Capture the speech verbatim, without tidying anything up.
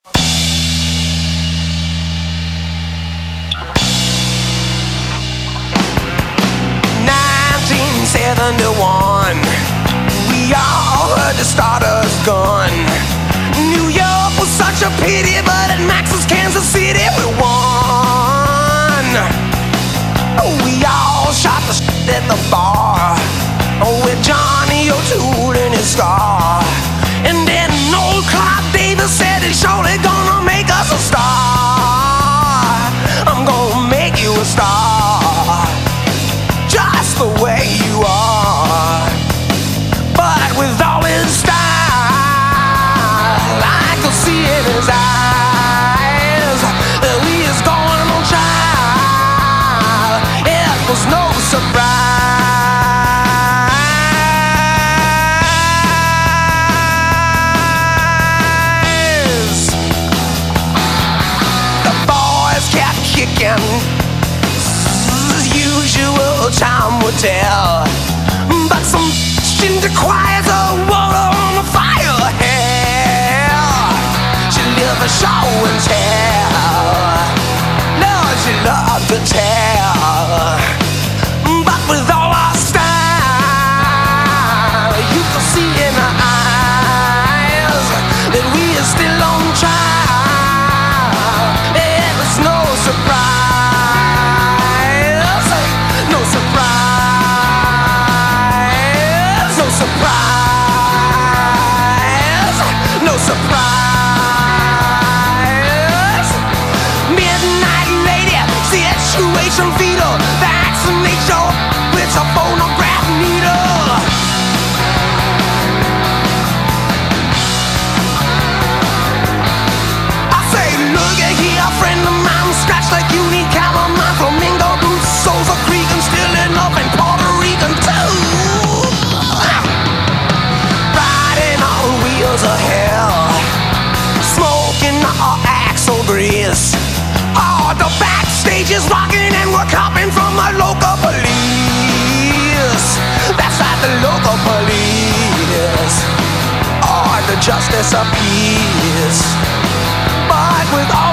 nineteen seventy-one, we all heard the starter's gun. New York was such a pity, but at Max's Kansas City we won. We all shot the shit at the bar with Johnny O'Toole in his scar. And then old Clark Davis said he's surely gonna make us a star. I'm gonna make you a star, just the way you are. But with all his style, I could see in his eyes that we is going on trial. It was no surprise. The boys kept kicking, as usual, time would tell. But some in the quiet of water on the fire hell. She lived a show and tell. Lord, she loved to tell. But with all our style, you can see in her eyes that we are still on trial. It was no surprise, no surprise. Surprise, no surprise. Midnight lady, situation fetal. Vaccinate your with a phonograph needle. I say, look at here, friend of mine, scratch like you need calamine. Flamingo boots, souls are creaking, still in love in Puerto Rican too. Of hell, smoking our axle grease. Oh, the backstage is rocking and we're copping from the local police. That's right, the local police. Oh, the justice of peace. But with all